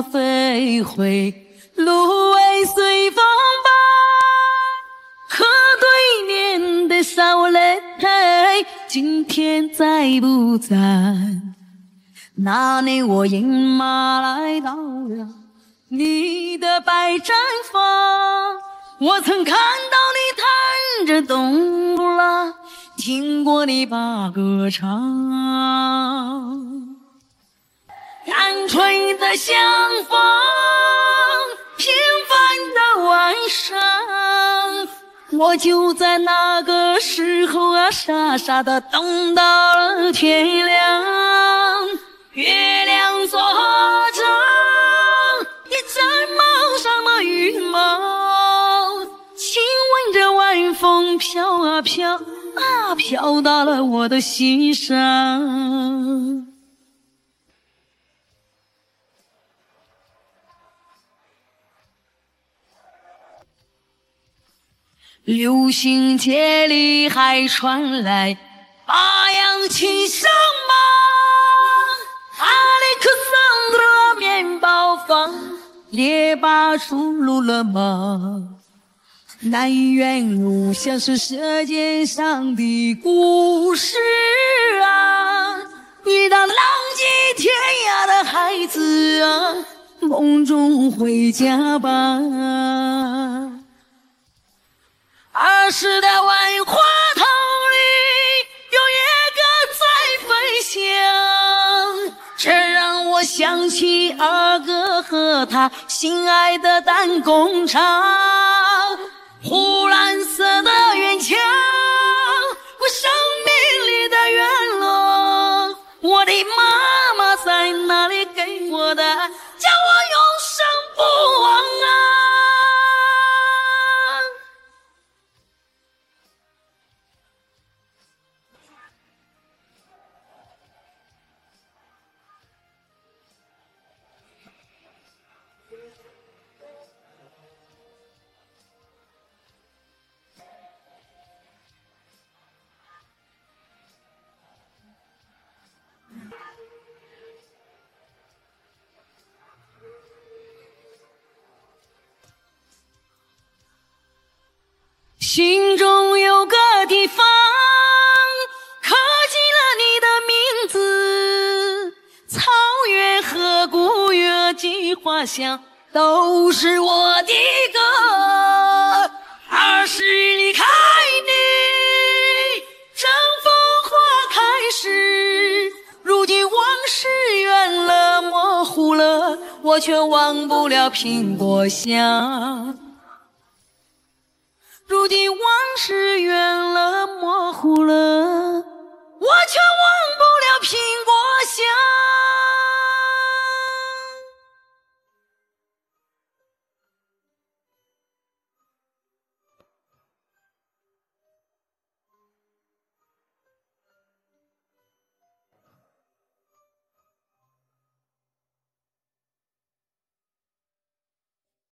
鸟飞回，芦苇随风摆。河对面的少年，今天在不在？那年我饮马来到了你的百绽放，我曾看到你弹着冬不拉，听过你把歌唱。单纯的相逢，平凡的晚上，我就在那个时候啊，傻傻的等到了天亮。月亮坐着一阵帽上的羽毛，亲吻着晚风飘啊飘啊，飘到了我的心上。流行街里还传来八扬七上马，阿里克桑德面包房，列巴出炉了吗？南园路像是舌尖上的故事啊，遇到浪迹天涯的孩子啊，梦中回家吧。儿时的万花筒里有月歌在飞翔，这让我想起二哥和他心爱的弹弓场。湖蓝色的远墙，我生命里的远落，我的妈妈在那里给我的爱，叫我永生不忘啊。心中有个地方，刻进了你的名字，草原和古月季花香都是我的歌。儿时离开你，正风花开时，如今往事远了模糊了，我却忘不了苹果香。如今忘